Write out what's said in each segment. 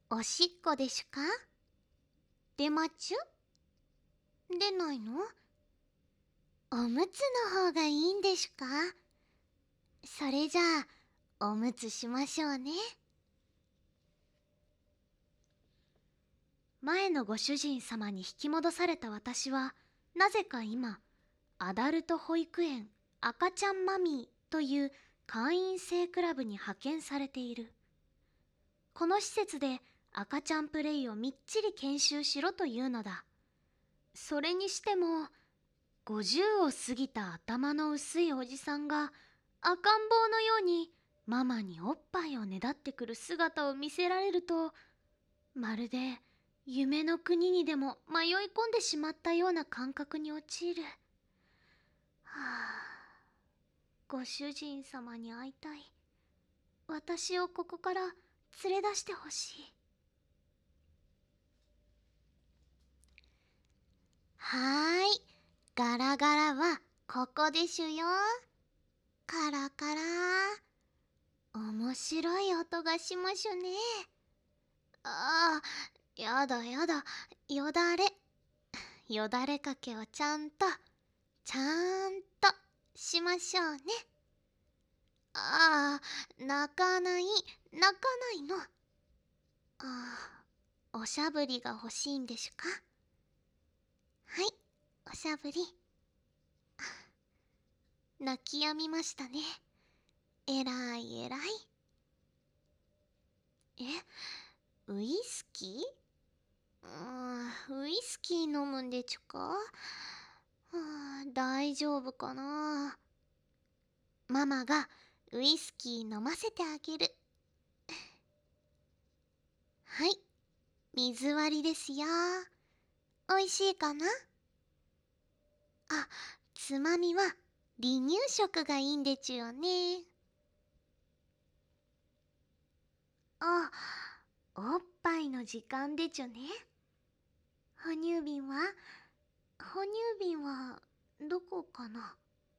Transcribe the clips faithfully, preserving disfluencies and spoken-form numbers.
おしっこでしゅか？出まちゅ？出ないの？おむつの方がいいんでしゅか？それじゃあ、おむつしましょうね。前のご主人様に引き戻された私は、なぜか今、アダルト保育園赤ちゃんマミーという会員制クラブに派遣されている。この施設で赤ちゃんプレイをみっちり研修しろというのだ。それにしても、ごじゅうを過ぎた頭の薄いおじさんが赤ん坊のようにママにおっぱいをねだってくる姿を見せられると、まるで夢の国にでも迷い込んでしまったような感覚に陥る。はあ、ご主人様に会いたい。私をここから連れ出してほしい。はーい、ガラガラはここでしゅよ。カラカラ。面白い音がしましゅね。ああ、やだやだ、よだれ。よだれかけをちゃんと、ちゃんとしましょうね。ああ、泣かない、泣かないの。ああ、おしゃぶりが欲しいんでしゅか？はい、おしゃぶり。泣き止みましたね。えらいえらい。え、ウイスキー？うーん、ウイスキー飲むんでちゅか？はあ、大丈夫かな。ママがウイスキー飲ませてあげる。はい、水割りですよ。おいしいかな？あ、つまみは離乳食がいいんでちゅよね。あ、おっぱいの時間でちゅね。哺乳瓶は哺乳瓶はどこかな？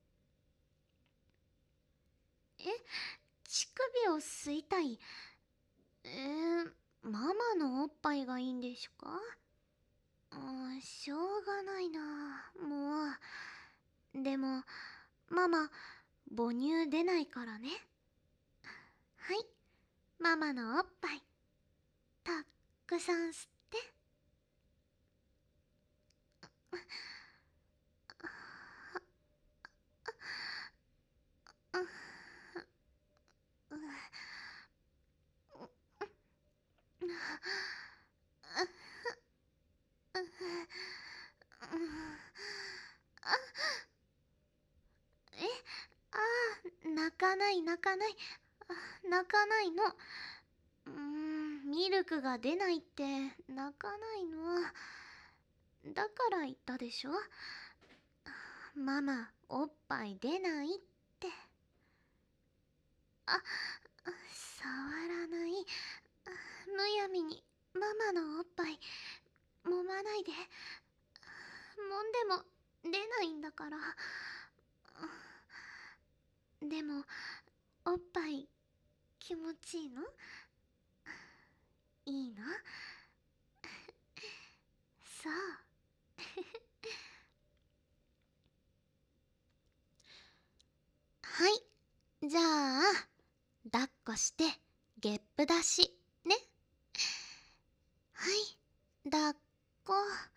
え、乳首を吸いたい。えー、ママのおっぱいがいいんでしゅか？うん、しょうがないな、もう。でも、ママ、母乳出ないからね。はい、ママのおっぱい、たっくさん吸って。え、ああ、泣かない泣かない。あ、泣かないの。うーん、ミルクが出ないって泣かないの。だから言ったでしょ。ママ、おっぱい出ないって。あ、触らない。むやみにママのおっぱい揉まないで。揉んでも出ないんだから。でも、おっぱい気持ちいいの？いいの？そう。はい、じゃあ抱っこしてゲップ出しね。はい、抱っこ。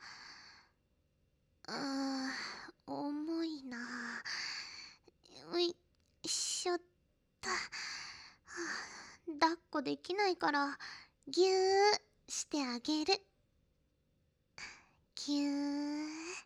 あー、重いな。よいしょっと。はあ、抱っこできないからぎゅーしてあげる。ぎゅー。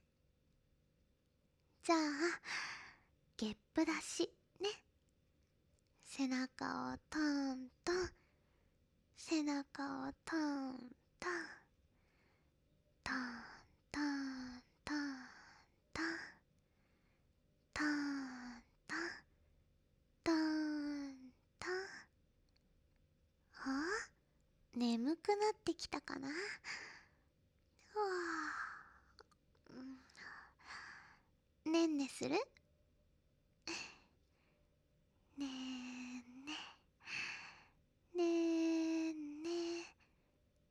じゃあゲップ出しね。背中をトントン、背中をトントン、トントントントン、トントントントン。あ、眠くなってきたかな。ふわー、ねんねする？ねえね、ねえね。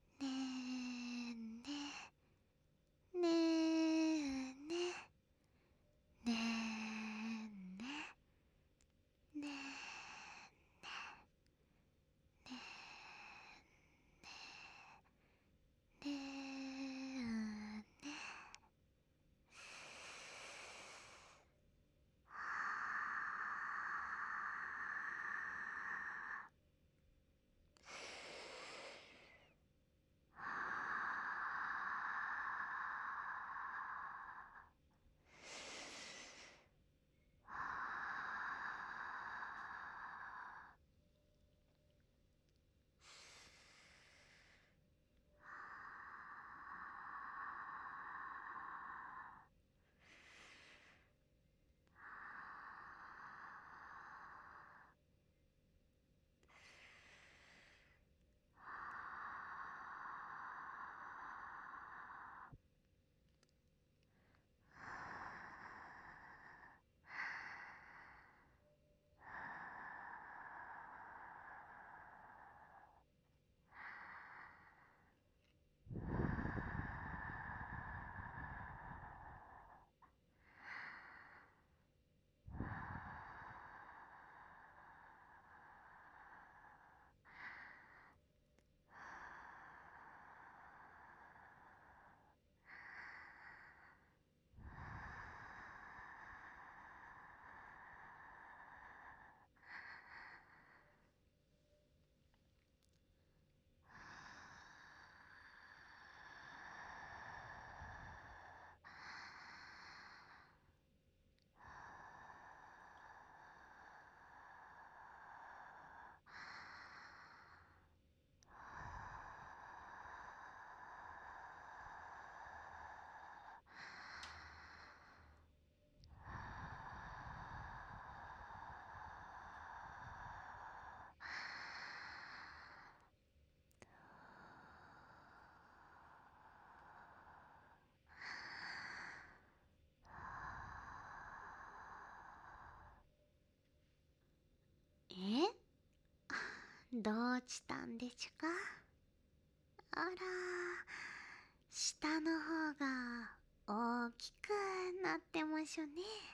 どうしたんでちゅか？あら、下の方が大きくなってましょね。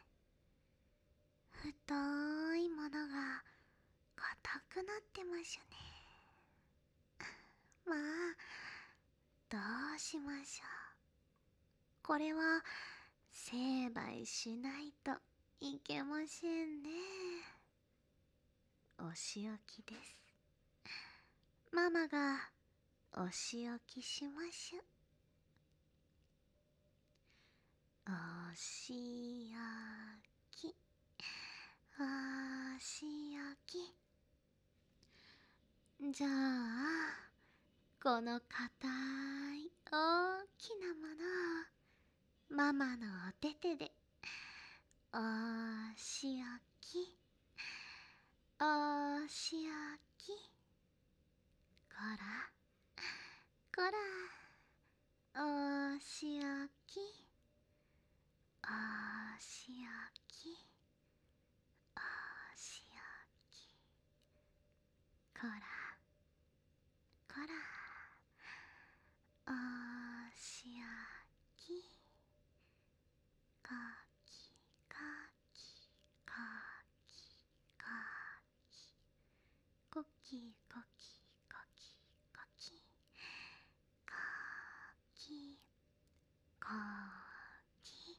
太いものが硬くなってましょね。まあ、どうしましょう。これは成敗しないといけませんね。お仕置きです。ママがお仕置きしましゅ。お仕置き、お仕置き。じゃあ、この硬い大きなものをママのお手手でお仕置き、お仕置き。こらこら、お仕置き、お仕置き、お仕置き。こらこら、お仕置き。かきかきかきかき。こきこきこきこき。かきかき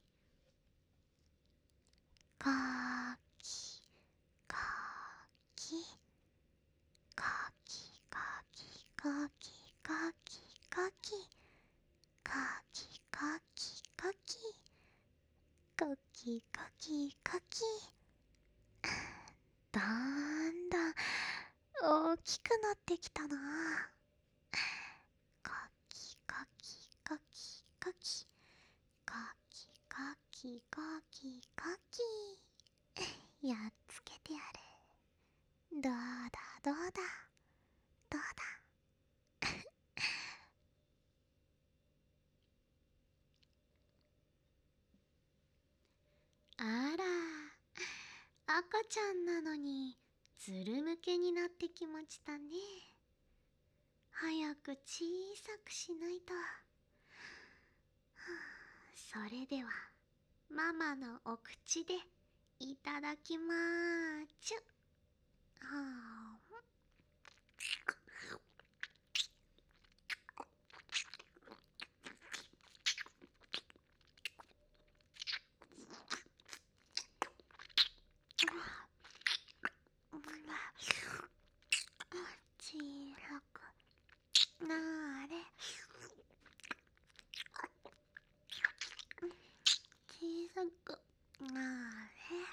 かきかきかきかきかきかきかきかきかきかきかきかきかき。だんだん大きくなってきたな。かきかきかきかきかきかきかきかき。やっつけてやる。どうだどうだどうだ。あら、赤ちゃんなのにずるむけになってきましたね。早く小さくしないと。はあ、それではママのお口でいただきまーちゅ。はあ、小さくなーれ。小さくなーれ。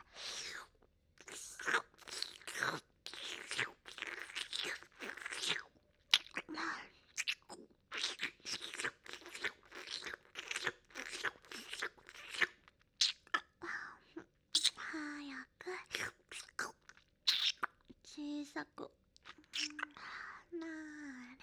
早く小さくなーれ。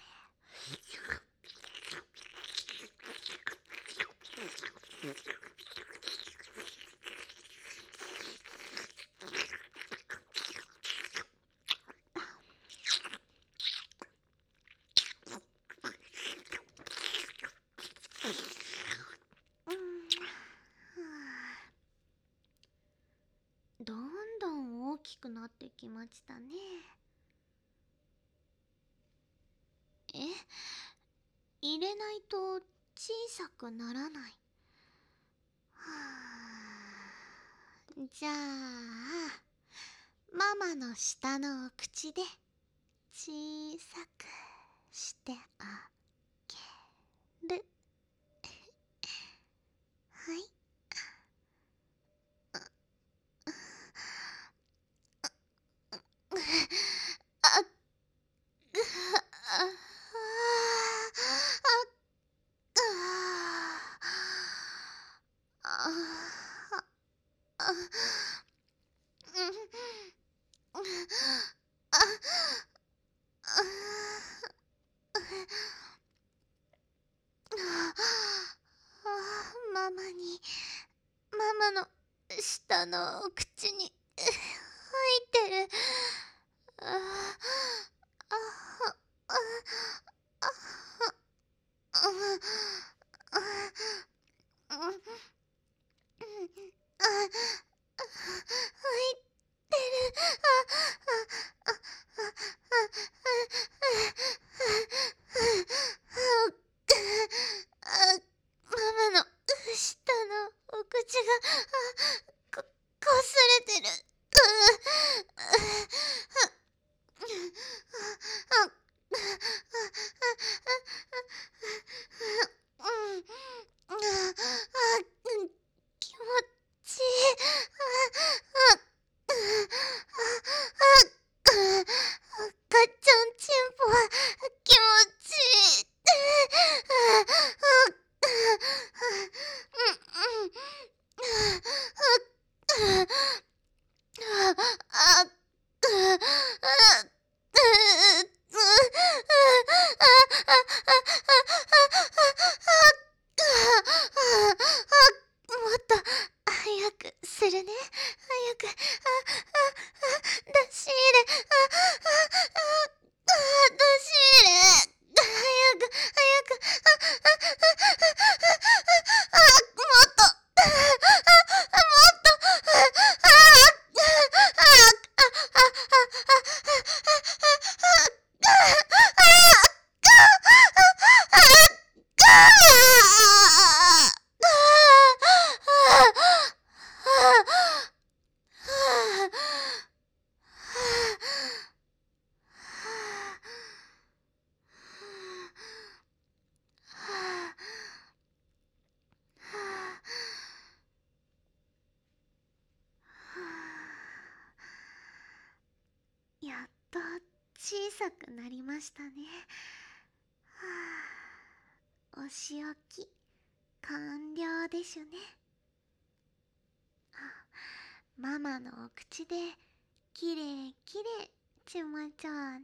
どんどん大きくなってきましたね。え、入れないと小さくならない。はあ、じゃあママの下のお口で小さくしてあげる。はい。あっ、あああママにママの下のお口に入ってる。ああママの下のお口がここすれてる。気持ちいい。赤ちゃんちんぽは気持ちいい。もっと早くするね。早く。出し入れ。出し入れ。早く、早く。もっと。もっと。やっと小さくなりましたね。はあ、お仕置き完了でしゅね。あ、ママのお口できれいきれいちまちゃうね。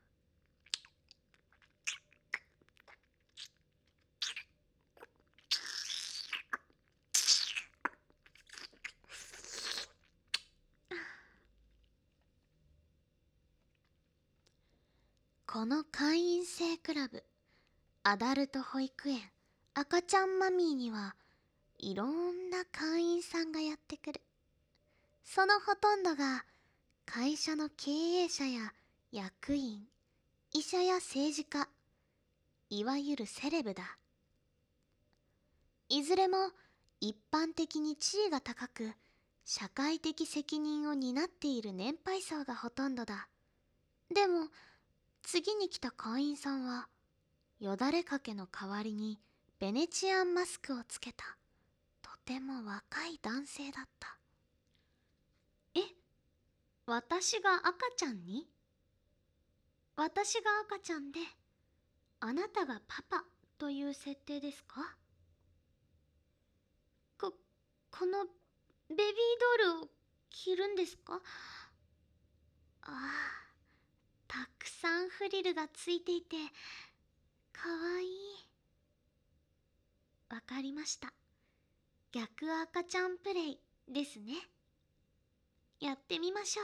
この会員制クラブ、アダルト保育園赤ちゃんマミーにはいろんな会員さんがやってくる。そのほとんどが会社の経営者や役員、医者や政治家、いわゆるセレブだ。いずれも一般的に地位が高く、社会的責任を担っている年配層がほとんどだ。でも次に来た会員さんはよだれかけの代わりにベネチアンマスクをつけたとても若い男性だった。え、私が赤ちゃんに？私が赤ちゃんであなたがパパという設定ですか？こ、このベビードールを着るんですか？ああ、たくさんフリルがついていてかわいい。わかりました。逆赤ちゃんプレイですね。やってみましょ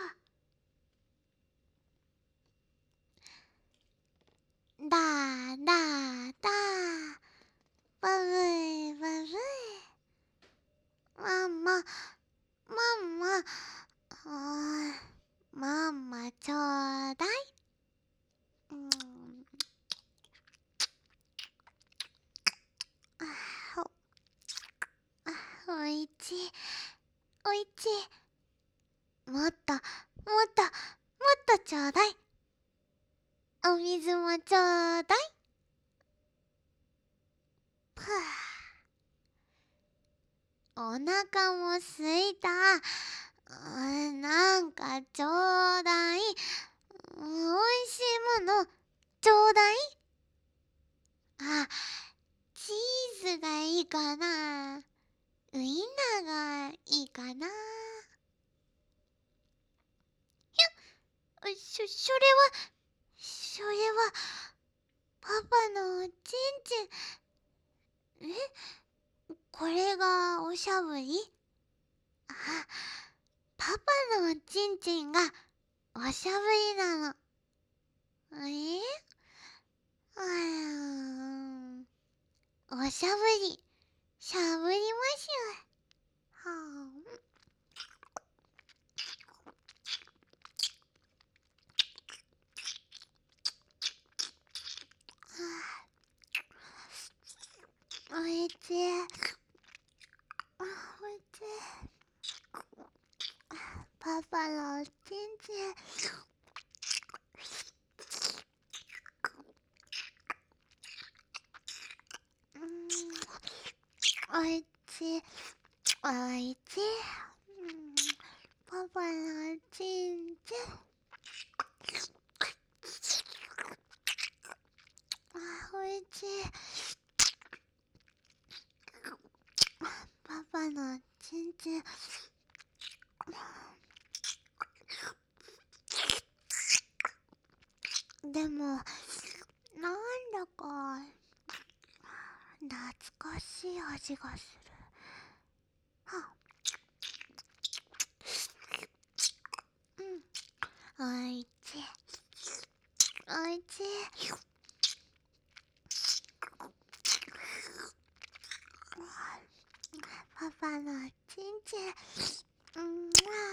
う。だーだーだー、バブーバブー。ママ、ママ、あー、ママちょうだい。うん、あほ、あ、おいちい、おいちい。もっと、もっと、もっとちょうだい。お水もちょうだい。ふぅ、お腹もすいた。うん、なんかちょうだい。おいしいものちょうだい。あ、チーズがいいかな。ウインナーがいいかな。ひゃ、そ、それは、それは、パパのおちんちん。え、これがおしゃぶり？あ、パパのおちんちんがおしゃぶりなの。え？ おしゃぶりしゃぶりましゅ。はあ。おいしい。おいしい。パパのおちんちん。おいしい。おいしい。パパのおちんちん。おいしい。パパのおちんちん。でもなんだか懐かしい味がする。はうん、おいしい。おいしい。パパのちんちん。うん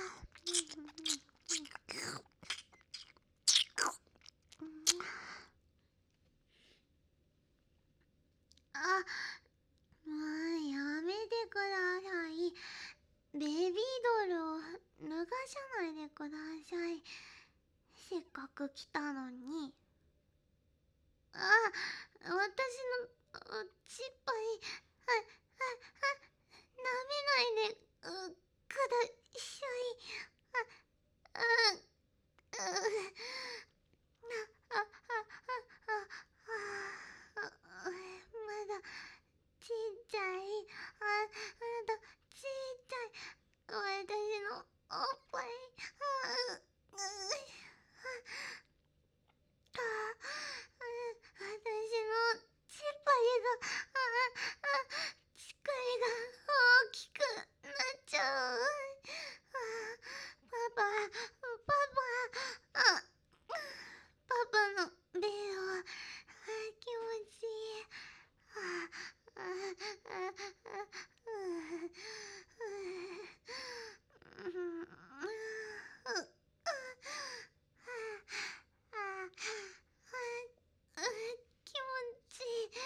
あ、もうやめてください。ベビードルを脱がさないでください。せっかく来たのに。あ、私のおっちっぱい、は、は、は、舐めないでうください。あ、あ、う、あ、あ、あ、あ、あ、まだちっちゃい。あ、まだちっちゃい。私のおっぱい。あ、う、あ、私のちっぱいが、あ、あ、乳首が大きくなっちゃう。あ、パパ、パパ、あ、パパのベロ、あ、気持ちいい。あ、あ、あ、あ、うん、うん、うん、気持ちいい。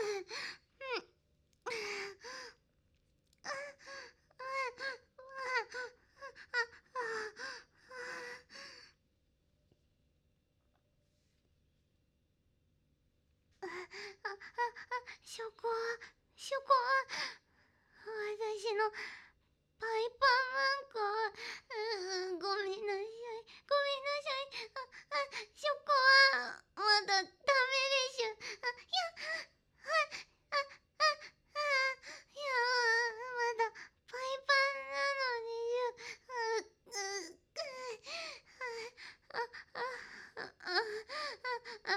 そこは、そこは、私のパイパーマンコ。うん、ごめんなさい。ごめんなさい。あ、あ、そこは、まだダメでしゅ。あ、いや、あ、あ、あ、あ、いや、まだパイパンなのにしゅ。あ、う、あ、あ、あ、あ、あ、あ、あ、あ、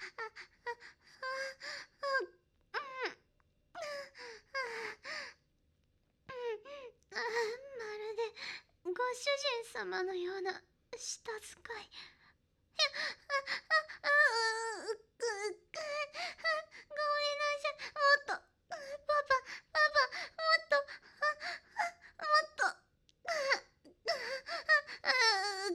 あ、まるでご主人様のような舌使い。いや、あ、あ、あ、う、う、ごめんなさい。もっと、パパ、パパ、もっと、あ、もっと、あ、あ、あ、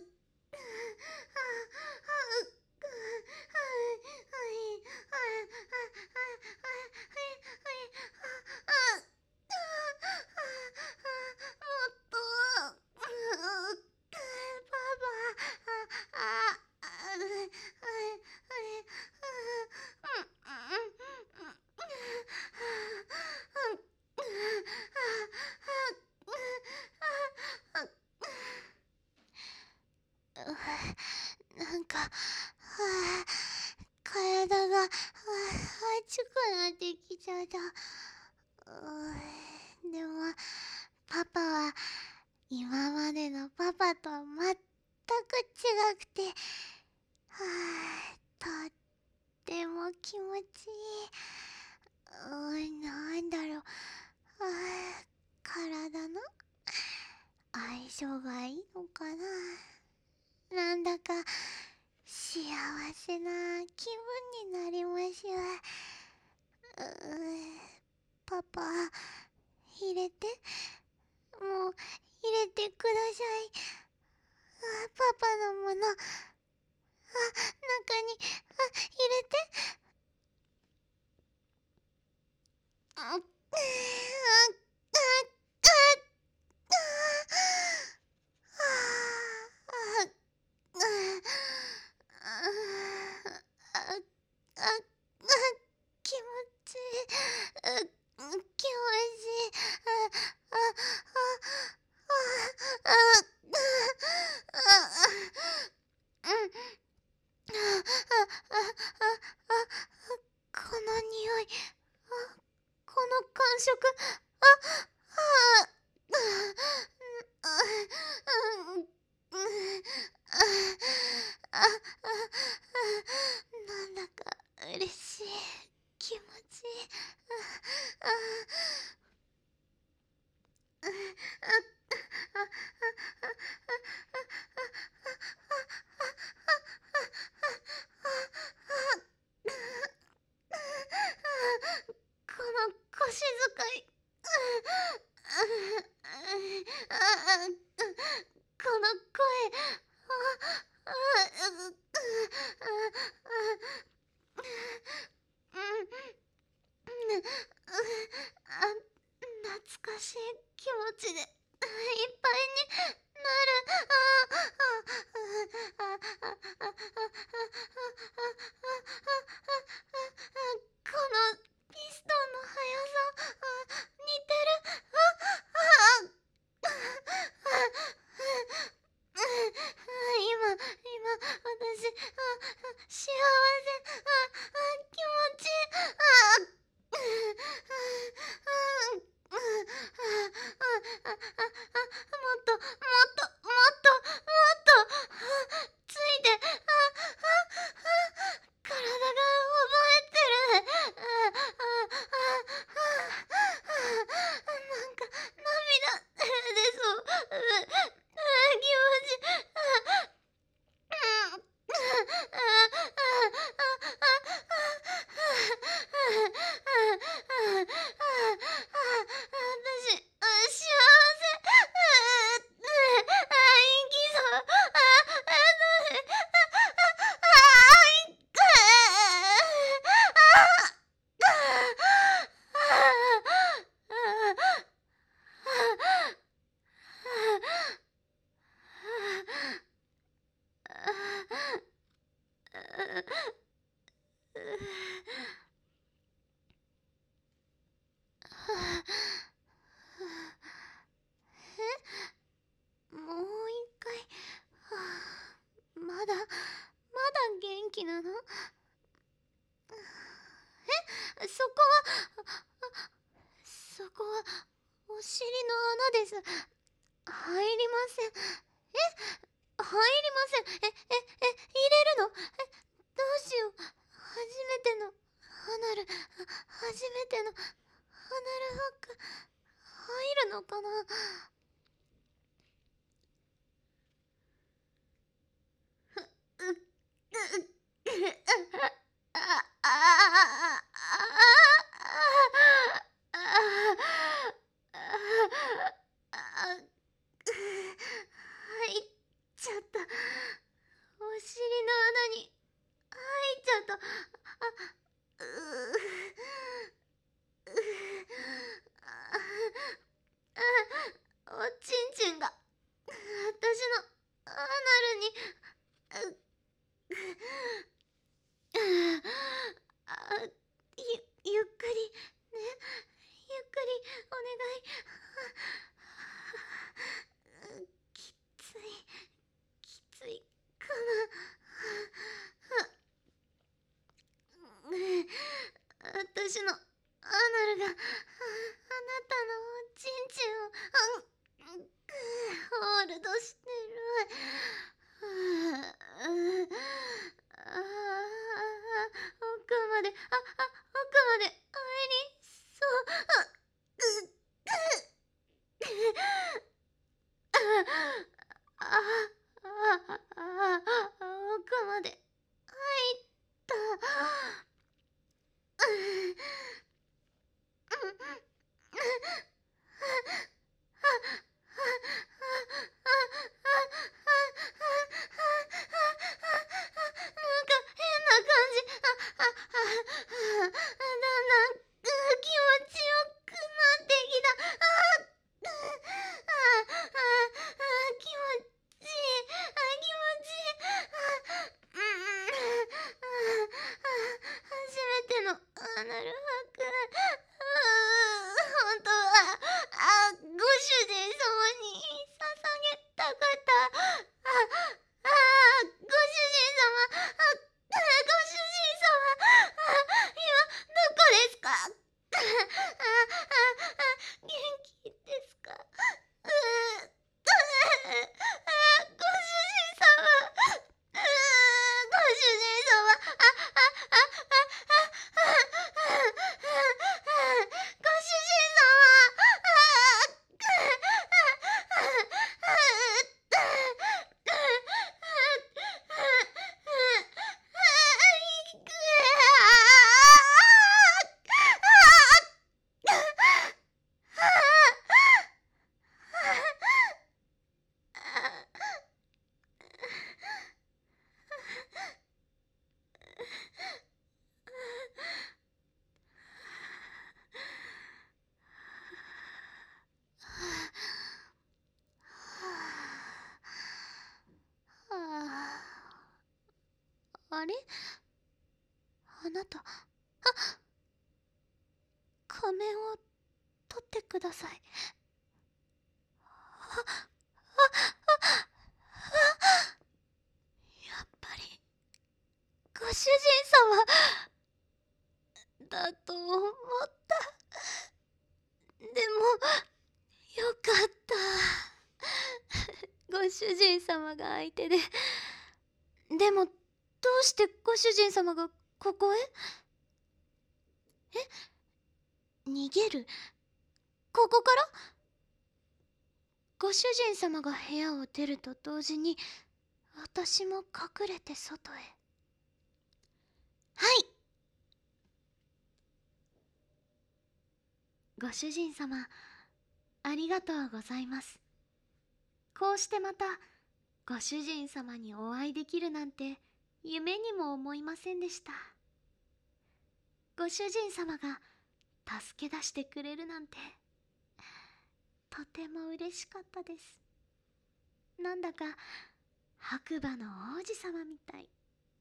なんか、はあ、体が、はあ、熱くなってきちゃった。うでも、パパは今までのパパとは全く違くて、はあ、とっても気持ちいい。うなんだろう、はあ、体の相性がいいのかな。なんだか幸せな気分になりましゅ。うパ、入れて。もう、入れてください。あ、パパのもの。あ、中に、あ、入れて。あ、あ、あ、あ、気持ちいい。気持ちいい。あ、あ、あ、あ、あ、うん。この匂い、この感触、あ、あ、なんだか嬉しい、気持ちいい。この腰遣い、この声、懐かしい気持ちでいっぱいになる。このピストンの速さ、似てる。今、今、私、幸せ、気持ちいい。もっと、もっと、もっと、もっと、ついて、体が覚えてる。なんか、涙出そう。気持ちいい。私、幸せ。生きそう。もう一回。まだ、まだ元気なの？え、そこは、そこは、お尻の穴です。入りません。え、入りません。え、え、え、入れるの？え、どうしよう。初めての、アナル、初めての、アナルフック、入るのかな？入っちゃった。お尻の穴に入っちゃった。あ、うおちんちんが私のアナルにあ、ゆ、ゆっくりね、ゆっくりお願い。きつい、きついかな。私のアナルがあなたのおちんちんをホールドしてる。奥まで、あ、あ、奥まで入りそう。あ、あ、あ、奥まで入った。 だんだん気持ちよくなってきた。ああああ気持ちいい。あ気持ちいい。あうん初めてのアナル泊。本当はあご主人様に捧げたかった。ああご主人様。あご主人様。あ今どこですか。ああ元気ですか。ううあご主人様。うご主人様。ああああああご主人様。あれあなた、あ仮面を取ってください。あ、あ、あ、あ、やっぱり、ご主人様だと思った。でも、よかった。ご主人様が相手で。でも、どうしてご主人様がここへ？え？逃げる？ここから？ご主人様が部屋を出ると同時に私も隠れて外へ。はい。 ご主人様、ありがとうございます。こうしてまたご主人様にお会いできるなんて夢にも思いませんでした。ご主人様が助け出してくれるなんてとても嬉しかったです。なんだか白馬の王子様みたい。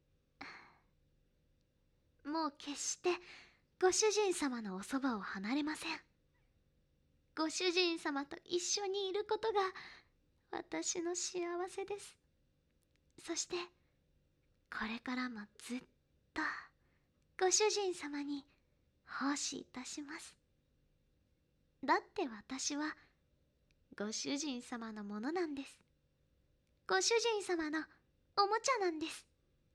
もう決してご主人様のおそばを離れません。ご主人様と一緒にいることが私の幸せです。そしてこれからもずっとご主人様に奉仕いたします。だって私はご主人様のものなんです。ご主人様のおもちゃなんです。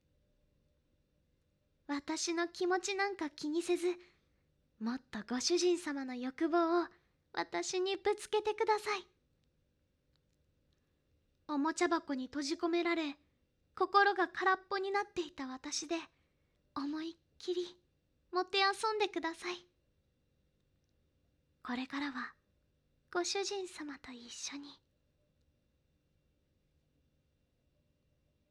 私の気持ちなんか気にせず、もっとご主人様の欲望を私にぶつけてください。おもちゃ箱に閉じ込められ、心が空っぽになっていた私で、思いっきりもてあそんでください。これからはご主人様と一緒に